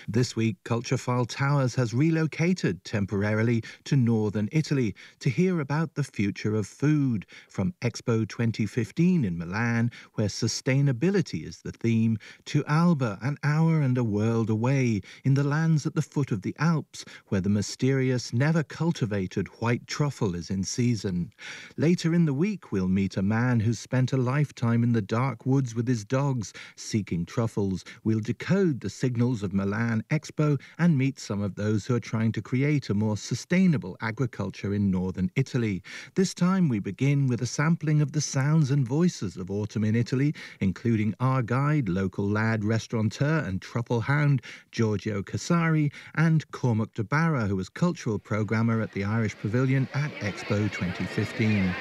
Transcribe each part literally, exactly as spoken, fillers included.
This week, Culturefile Towers has relocated temporarily to northern Italy to hear about the future of food, from Expo twenty fifteen in Milan, where sustainability is the theme, to Alba, an hour and a world away, in the lands at the foot of the Alps, where the mysterious, never-cultivated white truffle is in season. Later in the week, we'll meet a man who's spent a lifetime in the dark woods with his dogs, seeking truffles. We'll decode the signals of Milan Expo and meet some of those who are trying to create a more sustainable agriculture in northern Italy. This time we begin with a sampling of the sounds and voices of autumn in Italy, including our guide, local lad, restaurateur and truffle hound Giorgio Casari, and Cormac de Barra, who was cultural programmer at the Irish Pavilion at Expo twenty fifteen.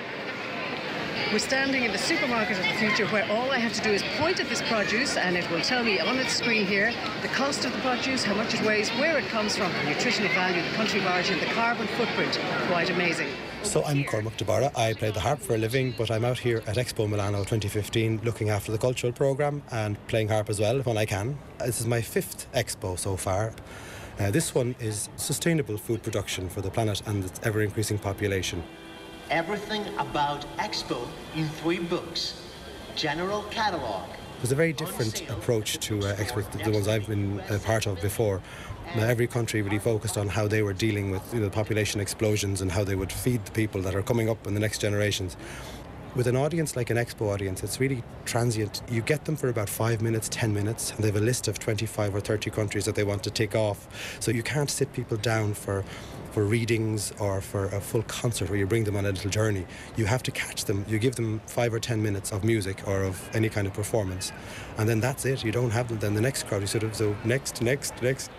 We're standing in the supermarket of the future, where all I have to do is point at this produce and it will tell me on its screen here the cost of the produce, how much it weighs, where it comes from, the nutritional value, the country of origin, the carbon footprint. Quite amazing. So I'm Cormac de Barra. I play the harp for a living, but I'm out here at Expo Milano twenty fifteen looking after the cultural programme and playing harp as well when I can. This is my fifth expo so far. Uh, this one is sustainable food production for the planet and its ever-increasing population. Everything about Expo in three books. General catalogue. It was a very different approach to uh, Expo than the ones I've been a part of before. Now, every country really focused on how they were dealing with you know, population explosions and how they would feed the people that are coming up in the next generations. With an audience like an Expo audience, it's really transient. You get them for about five minutes, ten minutes, and they have a list of twenty-five or thirty countries that they want to tick off. So you can't sit people down for for readings or for a full concert where you bring them on a little journey. You have to catch them. You give them five or ten minutes of music or of any kind of performance, and then that's it. You don't have them. Then the next crowd, you sort of, so next, next, next.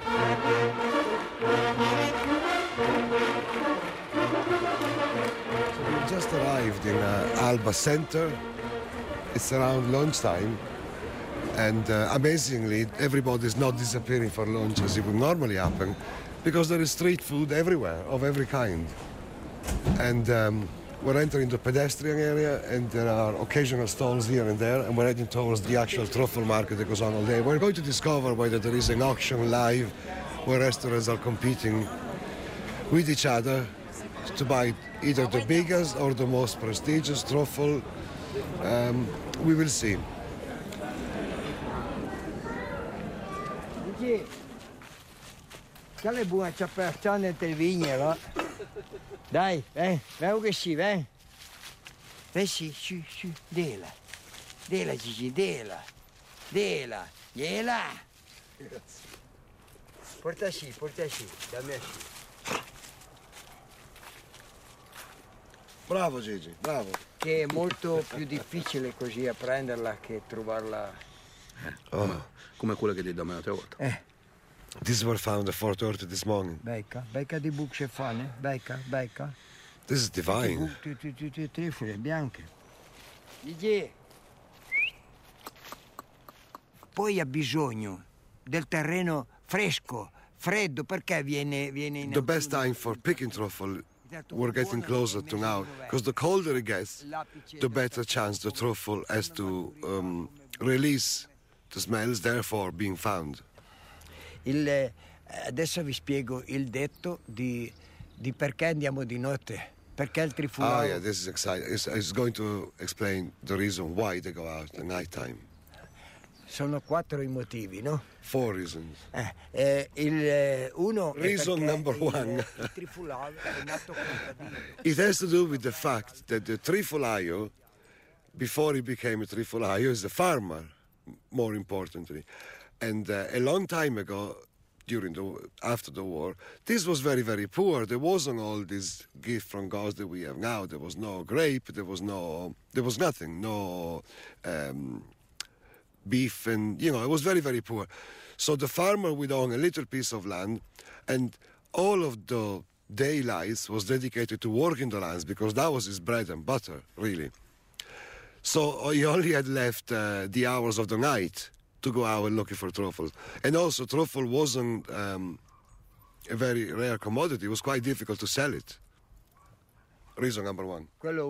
We just arrived in uh, Alba Center. It's around lunchtime, and uh, amazingly, everybody's not disappearing for lunch as it would normally happen, because there is street food everywhere, of every kind. And um, we're entering the pedestrian area, and there are occasional stalls here and there, and we're heading towards the actual truffle market that goes on all day. We're going to discover whether there is an auction live where restaurants are competing with each other to buy either the biggest or the most prestigious truffle. Um, we will see. Quella è buona, c'è per nelle vigne, va? Dai, eh, vai che sì, vai. Vai sì, sì, sì, dela. Dela, Gigi, dela. Dela, gliela. Porta sì, porta sì, dammi sì. Bravo Gigi, bravo. Che è molto più difficile così a prenderla che trovarla. Eh, oh. Come quella che ti do me l'altra volta. Eh. These were found at four thirty this morning. Becca, becca di buche fane, becca, becca. This is divine. Tutte trifole bianche. Gigi. Poi ha bisogno del terreno fresco, freddo, perché viene viene in The best time for picking truffle, we're getting closer to now, because the colder it gets, the better chance the truffle has to um, release the smells, therefore being found. Il, adesso vi spiego il detto di, di perché andiamo di notte, perché il trifulaio... Ah, yeah, this is exciting. It's, it's going to explain the reason why they go out at night time. Sono quattro i motivi, no? Four reasons. Eh, eh, il, uno Reason number il, one. il trifulaio è nato contadino. It has to do with the fact that the trifolaio, before he became a trifolaio, is a farmer, more importantly. And uh, a long time ago, during the after the war, this was very, very poor. There wasn't all this gift from God that we have now. There was no grape. There was no. There was nothing. No um, beef, and you know, it was very, very poor. So the farmer would own a little piece of land, and all of the daylights was dedicated to working the lands because that was his bread and butter, really. So he only had left uh, the hours of the night to go out looking for truffles. And also, truffle wasn't um, a very rare commodity. It was quite difficult to sell it. Reason number one. Quello uno.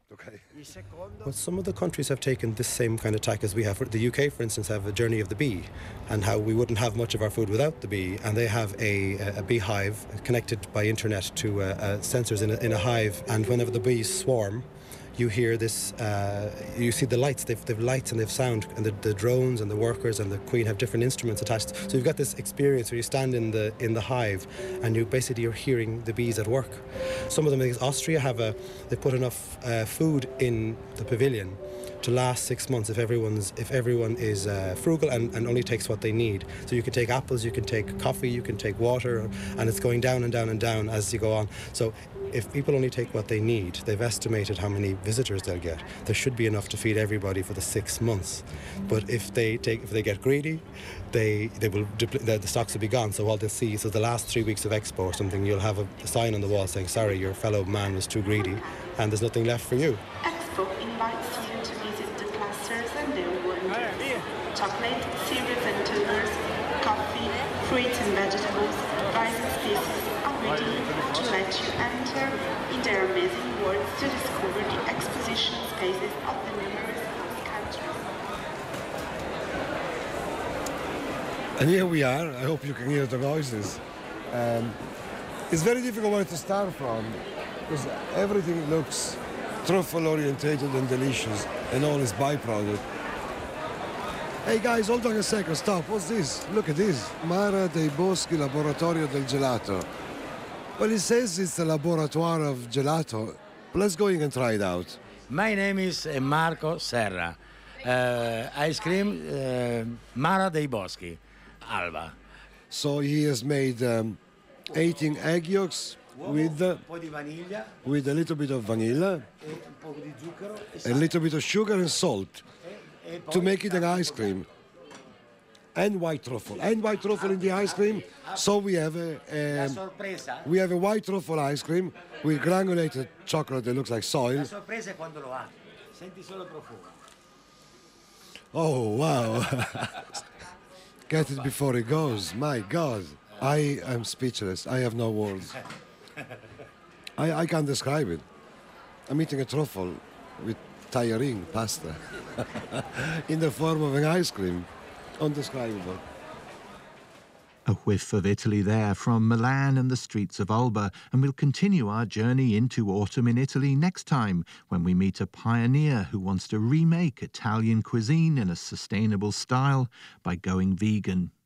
Okay. Well, some of the countries have taken this same kind of tack as we have. The U K, for instance, have a journey of the bee, and how we wouldn't have much of our food without the bee. And they have a, a beehive connected by internet to uh, uh, sensors in a, in a hive, and whenever the bees swarm, you hear this, uh, you see the lights, they've, they've lights and they've sound, and the, the drones and the workers and the queen have different instruments attached. So you've got this experience where you stand in the in the hive and you basically you're hearing the bees at work. Some of them, like Austria, have a, they put enough uh, food in the pavilion to last six months if everyone's if everyone is uh, frugal and, and only takes what they need. So you can take apples, you can take coffee, you can take water, and it's going down and down and down as you go on. So if people only take what they need, they've estimated how many visitors they'll get. There should be enough to feed everybody for the six months. But if they take, if they get greedy, they they will the, the stocks will be gone. So all they'll see, so the last three weeks of Expo or something, you'll have a, a sign on the wall saying, "Sorry, your fellow man was too greedy, and there's nothing left for you." Expo invites you to visit the clusters and their wonders. Chocolate, cereals and tubers, coffee, fruits and vegetables, various species are ready to let you enter in their amazing worlds to discover the exposition spaces of the numerous countries. And here we are. I hope you can hear the noises. Um, it's very difficult where to start from, because everything looks truffle orientated and delicious, and all is byproduct. Hey guys, hold on a second, stop. What's this? Look at this. Mara dei Boschi Laboratorio del Gelato. Well, it says it's a laboratoire of gelato. Let's go in and try it out. My name is uh, Marco Serra. Uh, ice cream, uh, Mara dei Boschi, Alba. So he has made um, eighteen egg yolks with, uh, with a little bit of vanilla, a little bit of sugar and salt to make it an ice cream. And white truffle. And white truffle in the ice cream. So we have a, um, we have a white truffle ice cream with granulated chocolate that looks like soil. Oh, wow. Get it before it goes. My God. I am speechless. I have no words. I, I can't describe it. I'm eating a truffle with tajarin pasta in the form of an ice cream. Undescribable. A whiff of Italy there from Milan and the streets of Alba, and we'll continue our journey into autumn in Italy next time when we meet a pioneer who wants to remake Italian cuisine in a sustainable style by going vegan.